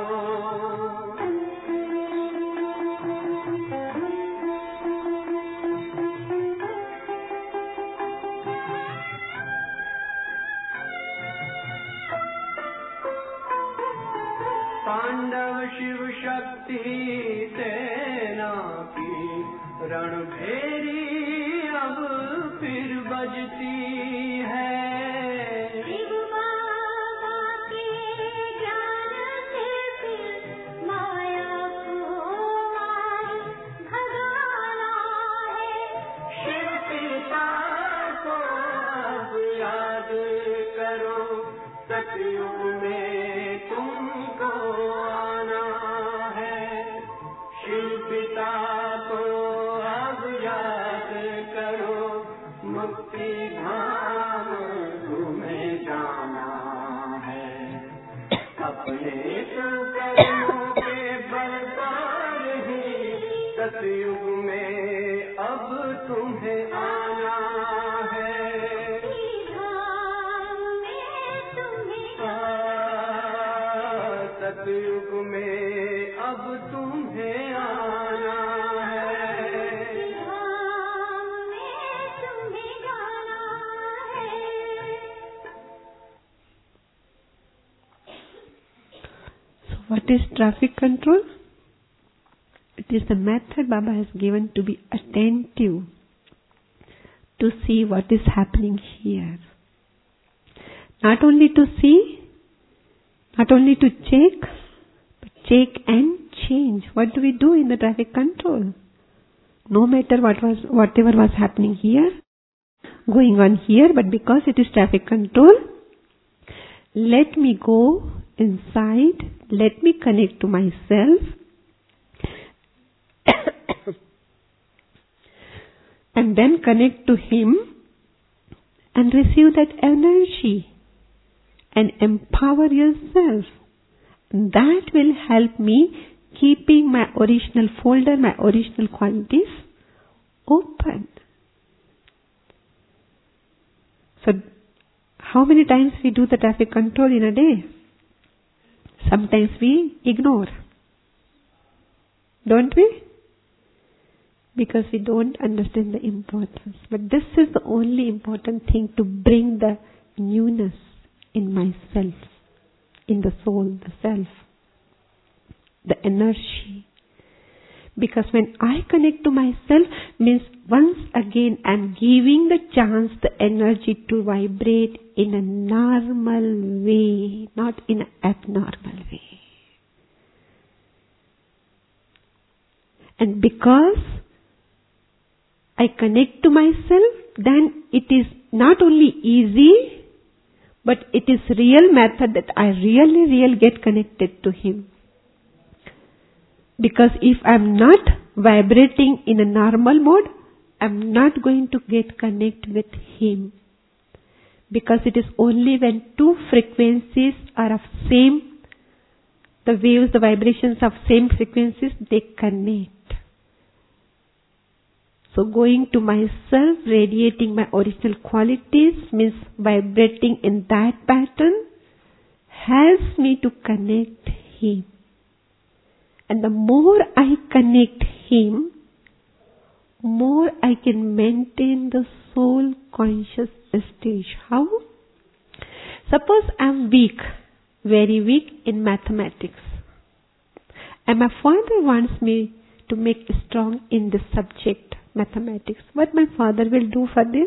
पांडव शिव शक्ति सेना की रणभेरी अब फिर बजती है। शिव बाबा के ज्ञान से फिर माया को मार भगाना है, शिव पिता को अब याद करो, सतयुग में तुमको आना है। शिव पिता को अब याद करो, मुक्ति धाम तुम्हें जाना है। अपने कर्मों के बल पर ही सतयुग में अब तुम्हें आना है। धाम में तुम्हें सतयुग में अब तुम्हें आना है। धाम में तुम्हें जाना है। So what is traffic control? It is the method Baba has given to be attentive, to see what is happening here. Not only to see, not only to check, but check and change. What do we do in the traffic control? No matter what was, whatever was happening here, going on here, but because it is traffic control, let me go inside, let me connect to myself, and then connect to Him and receive that energy and empower yourself. That will help me keeping my original folder, my original qualities open. So, how many times we do the traffic control in a day? Sometimes we ignore. Don't we? Because we don't understand the importance. But this is the only important thing to bring the newness in myself, in the soul, the self, the energy. Because when I connect to myself, means once again I'm giving the chance, the energy to vibrate in a normal way, not in an abnormal way. And because I connect to myself, then it is not only easy, but it is real method that I really, really get connected to Him. Because if I am not vibrating in a normal mode, I am not going to get connected with Him. Because it is only when two frequencies are of same, the waves, the vibrations of same frequencies, they connect. So going to myself, radiating my original qualities, means vibrating in that pattern, helps me to connect Him. And the more I connect Him, more I can maintain the soul conscious stage. How? Suppose I am weak, very weak in mathematics. And my father wants me to make strong in this subject, mathematics. What my father will do for this?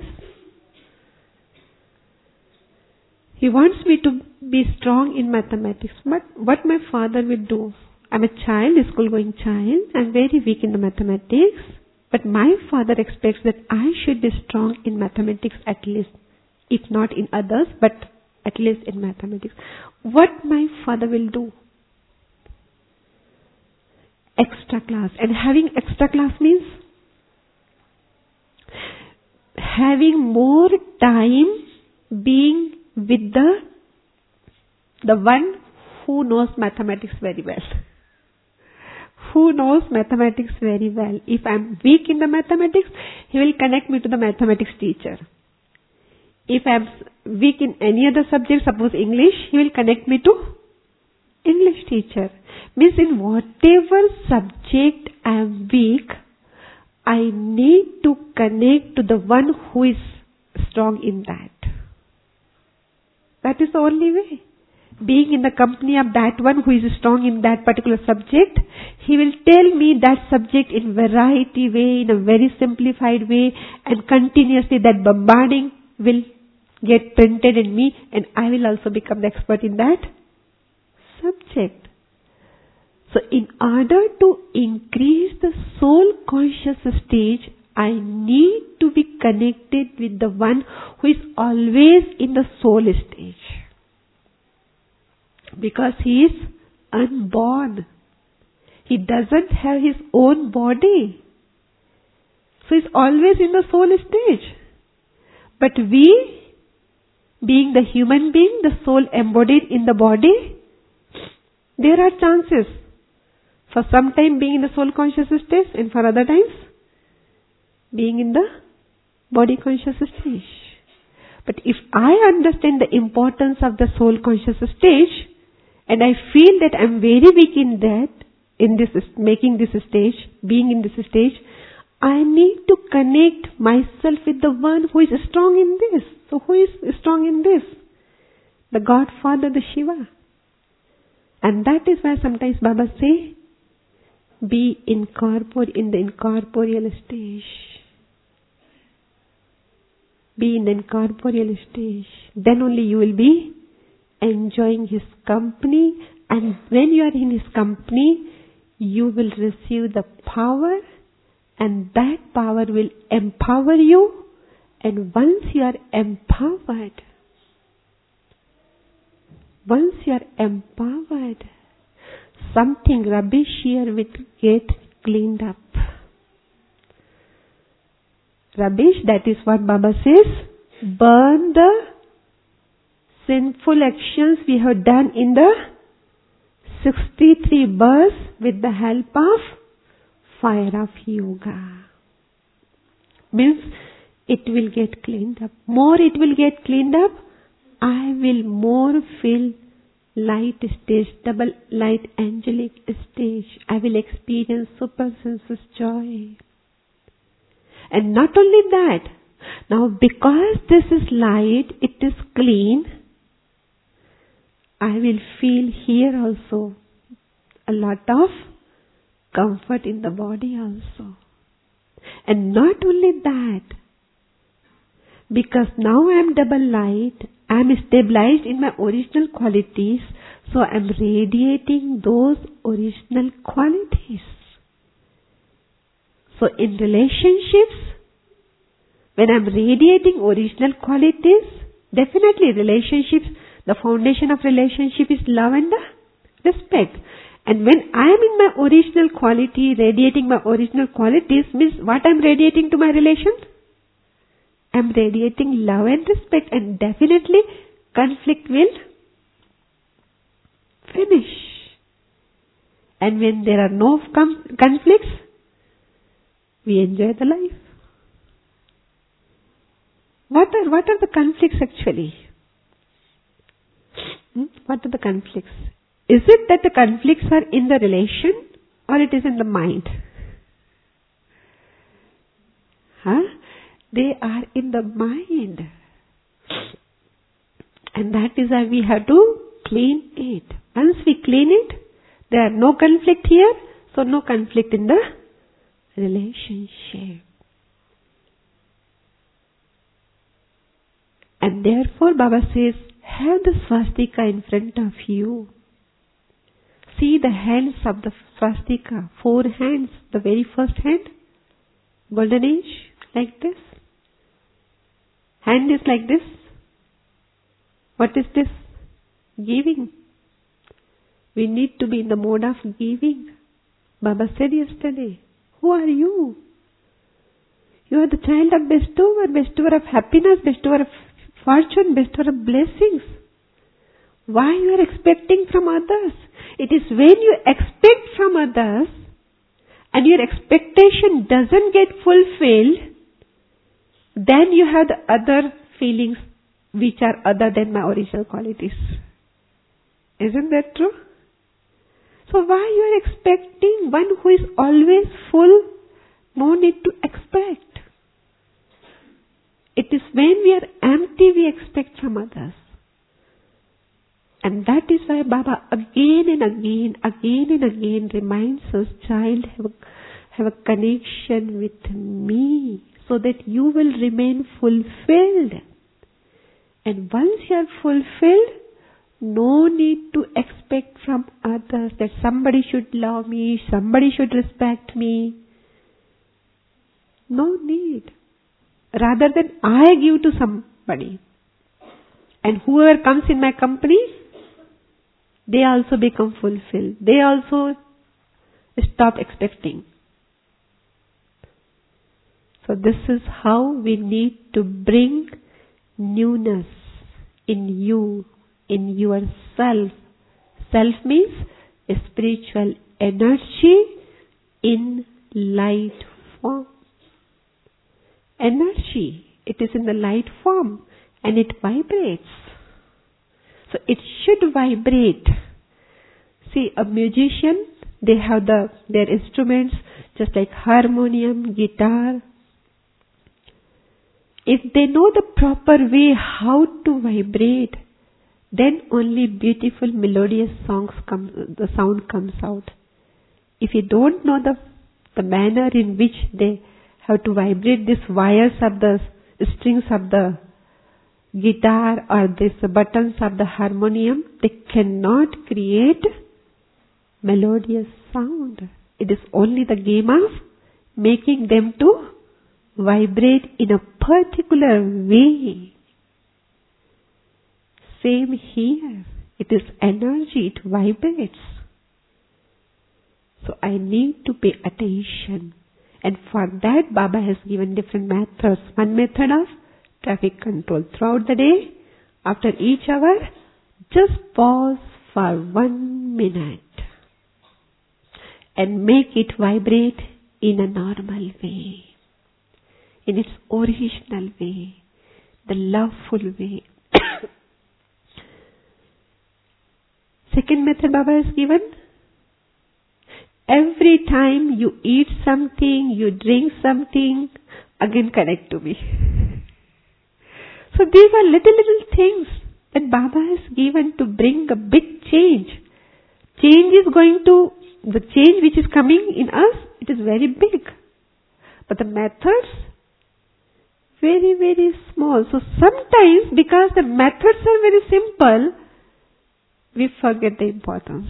He wants me to be strong in mathematics. But what my father will do? I'm a child, a school going child. I'm very weak in the mathematics. But my father expects that I should be strong in mathematics at least. If not in others, but at least in mathematics. What my father will do? extra class. And having extra class means having more time being with the the one who knows mathematics very well. Who knows mathematics very well. If I am weak in the mathematics, he will connect me to the mathematics teacher. If I am weak in any other subject, suppose English, he will connect me to English teacher. Means in whatever subject I am weak, I need to connect to the one who is strong in that. That is the only way. Being in the company of that one who is strong in that particular subject, he will tell me that subject in variety way, in a very simplified way, and continuously that bombarding will get printed in me, and I will also become the expert in that subject. So in order to increase the soul conscious stage, I need to be connected with the one who is always in the soul stage. Because he is unborn. He doesn't have his own body. So he's always in the soul stage. But we, being the human being, the soul embodied in the body, there are chances. For some time being in the soul conscious stage, and for other times being in the body conscious stage. But if I understand the importance of the soul conscious stage, and I feel that I am very weak in that, in this, making this stage, being in this stage, I need to connect myself with the one who is strong in this. So who is strong in this? The Godfather, the Shiva. And that is why sometimes Baba say, be incorpore in the incorporeal stage. Be in the incorporeal stage. Then only you will be enjoying his company, and when you are in his company, you will receive the power, and that power will empower you, and once you are empowered, once you are empowered, something rubbish here will get cleaned up. Rubbish, that is what Baba says, burn the sinful actions we have done in the sixty-three births with the help of fire of yoga. Means it will get cleaned up. More it will get cleaned up, I will more feel light stage, double light angelic stage. I will experience super senses joy. And not only that, now because this is light, it is clean, I will feel here also a lot of comfort in the body also. And not only that, because now I am double light, I am stabilized in my original qualities, so I am radiating those original qualities. So in relationships, when I am radiating original qualities, definitely relationships, the foundation of relationship is love and respect. And when I am in my original quality, radiating my original qualities, means what I am radiating to my relations? I am radiating love and respect, and definitely conflict will finish. And when there are no com- conflicts, we enjoy the life. What are, what are the conflicts actually? Hmm? What are the conflicts? Is it that the conflicts are in the relation, or it is in the mind? Huh? They are in the mind. And that is why we have to clean it. Once we clean it, there are no conflict here, so no conflict in the relationship. And therefore Baba says, have the swastika in front of you. See the hands of the swastika, four hands, the very first hand, golden age, like this. Hand is like this. What is this? Giving. We need to be in the mode of giving. Baba said yesterday, who are you? You are the child of bestower, bestower of happiness, bestower of fortune, bestower of blessings. Why you are expecting from others? It is when you expect from others and your expectation doesn't get fulfilled, then you have the other feelings which are other than my original qualities. Isn't that true? So why you are expecting one who is always full? No need to expect. It is when we are empty we expect from others. And that is why Baba again and again, again and again reminds us, child, have a, have a connection with me so that you will remain fulfilled. And once you are fulfilled, no need to expect from others that somebody should love me, somebody should respect me. No need. Rather than I give to somebody. And whoever comes in my company, they also become fulfilled. They also stop expecting. So this is how we need to bring newness in you, in yourself. Self means a spiritual energy in light form. Energy, it is in the light form and it vibrates. So it should vibrate. See, a musician, they have the their instruments just like harmonium, guitar. If they know the proper way how to vibrate, then only beautiful melodious songs come, the sound comes out. If you don't know the the manner in which they have to vibrate these wires of the strings of the guitar or these buttons of the harmonium, they cannot create melodious sound. It is only the game of making them to vibrate in a particular way. Same here. It is energy, it vibrates. So I need to pay attention. And for that, Baba has given different methods. One method of traffic control. Throughout the day, after each hour, just pause for one minute and make it vibrate in a normal way, in its original way, the loveful way. Second method Baba has given. Every time you eat something, you drink something, again connect to me. So these are little, little things that Baba has given to bring a big change. Change is going to, the change which is coming in us, it is very big. But the methods, very, very small. So sometimes because the methods are very simple, we forget the importance.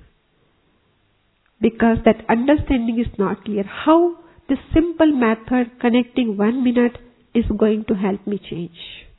Because that understanding is not clear. How this simple method connecting one minute is going to help me change.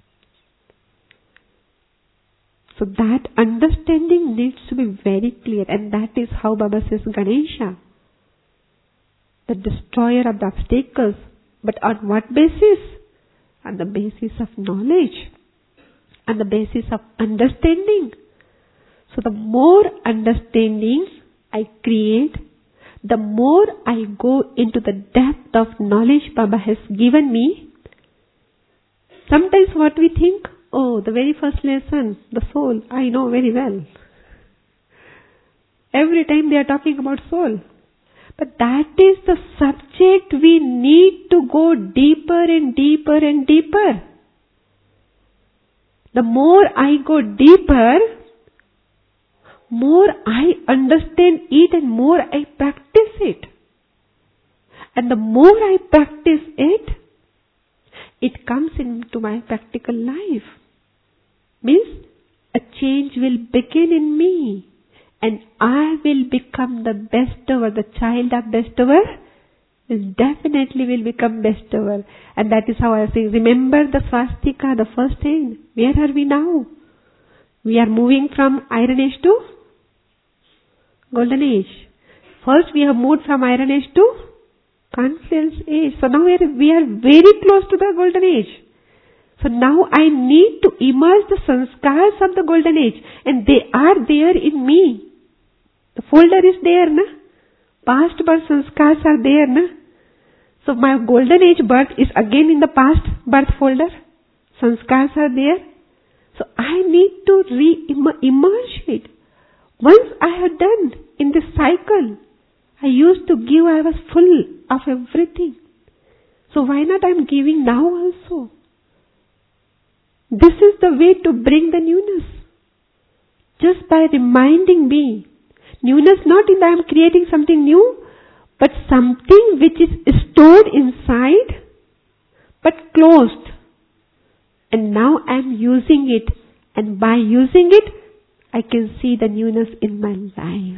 So that understanding needs to be very clear, and that is how Baba says Ganesha, the destroyer of the obstacles. But on what basis? On the basis of knowledge, on the basis of understanding. So the more understanding I create, the more I go into the depth of knowledge Baba has given me. Sometimes what we think, oh, the very first lesson, the soul, I know very well. Every time they are talking about soul. But that is the subject we need to go deeper and deeper and deeper. The more I go deeper, more I understand it and more I practice it. And the more I practice it, it comes into my practical life. Means a change will begin in me and I will become the bestower, the child of bestower will definitely will become bestower. And that is how I say, remember the swastika, the first hand. Where are we now? We are moving from Iron Age to Golden Age. First we have moved from iron age to confluence age. So now we are, we are very close to the golden age. So now I need to immerse the sanskars of the golden age, and they are there in me. The folder is there, na? Past birth sanskars are there, na? So my golden age birth is again in the past birth folder. Sanskars are there. So I need to re-immerse it. Once I have done in this cycle, I used to give, I was full of everything. So why not I am giving now also? This is the way to bring the newness. Just by reminding me. Newness not in that I am creating something new, but something which is stored inside, but closed. And now I am using it. And by using it, I can see the newness in my life.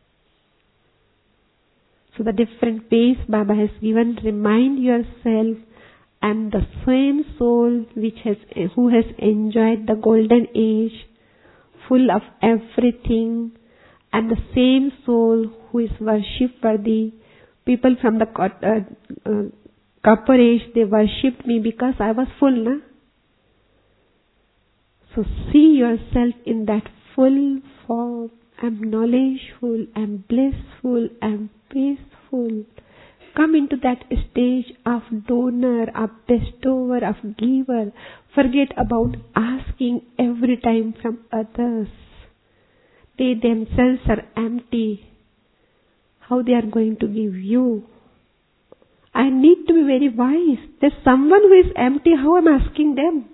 So the different ways Baba has given, remind yourself, I am the same soul which has, who has enjoyed the golden age, full of everything. I am the same soul who is worship worthy. People from the uh, uh, copper age, they worshipped me because I was full, na? So see yourself in that full form. I am knowledgeful, I am blissful, I am peaceful. Come into that stage of donor, of bestower, of giver. Forget about asking every time from others. They themselves are empty. How they are going to give you? I need to be very wise. There's someone who is empty. How am I asking them?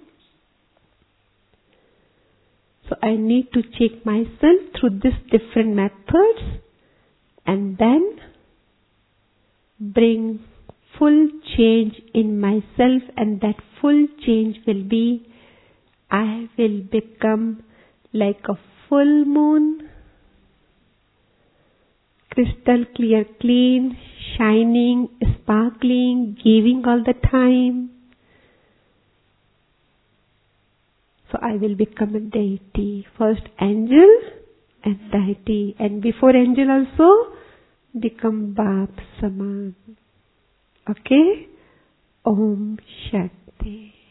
So I need to check myself through these different methods and then bring full change in myself, and that full change will be, I will become like a full moon, crystal clear, clean, shining, sparkling, giving all the time. So I will become a deity. First angel and deity. And before angel also, become Bap Saman. Okay? Om Shanti.